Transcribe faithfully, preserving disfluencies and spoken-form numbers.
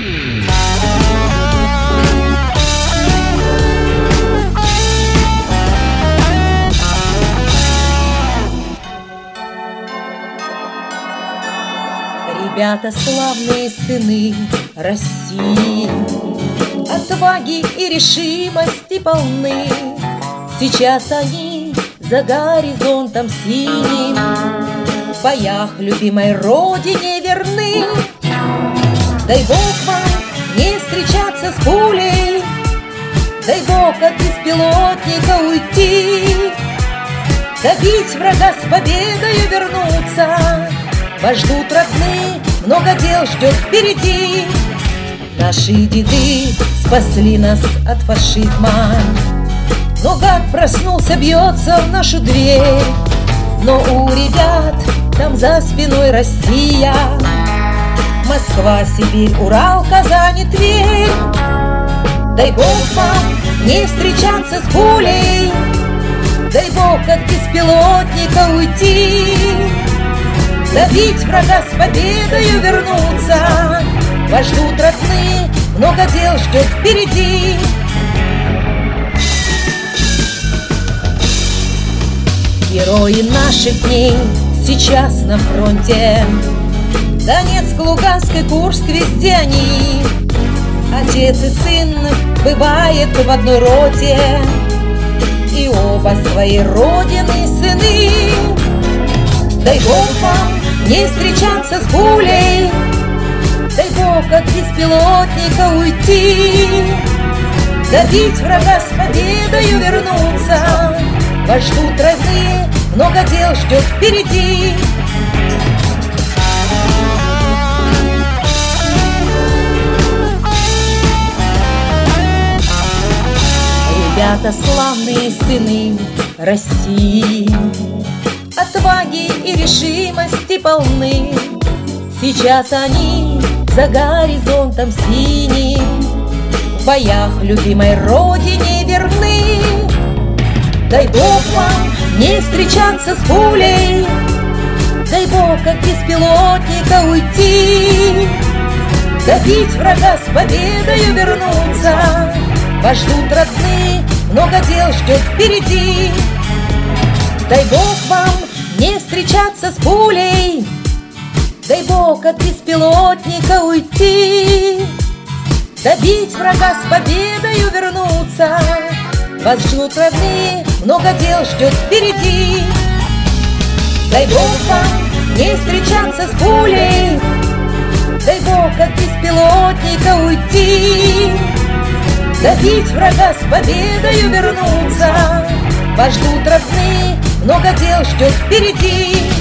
Ребята, славные сыны России, отваги и решимости полны. Сейчас они за горизонтом синим в боях любимой родине верны. Дай Бог вам не встречаться с пулей, дай Бог от беспилотника уйти, добить врага с победою вернуться. Вас ждут родные, много дел ждет впереди. Наши деды спасли нас от фашизма, но гад проснулся, бьется в нашу дверь. Но у ребят там за спиной Россия, Москва, Сибирь, Урал, Казань и Тверь. Дай Бог вам не встречаться с пулей, дай Бог от беспилотника уйти, добить врага с победою вернуться. Вас ждут родные, много дел ждет впереди. Герои наших дней сейчас на фронте, Донецк, Луганск и Курск, везде они. Отец и сын бывает в одной роте, и оба своей родины сыны. Дай Бог вам не встречаться с пулей, дай Бог от беспилотника уйти, добить врага с победою вернуться. Вас ждут родные, много дел ждет впереди. Ребята, славные сыны России, отваги и решимости полны. Сейчас они за горизонтом синим в боях любимой родине верны. Дай Бог вам не встречаться с пулей, дай Бог от беспилотника уйти, добить врага с победою вернуться. Вас ждут родные, много дел ждет впереди. Дай Бог вам не встречаться с пулей, дай Бог от беспилотника уйти, добить врага с победою вернуться. Вас ждут родные, много дел ждет впереди. Дай Бог вам не встречаться с пулей, дай Бог от беспилотника уйти, добить врага с победою вернуться. Вас ждут родные, много дел ждет впереди.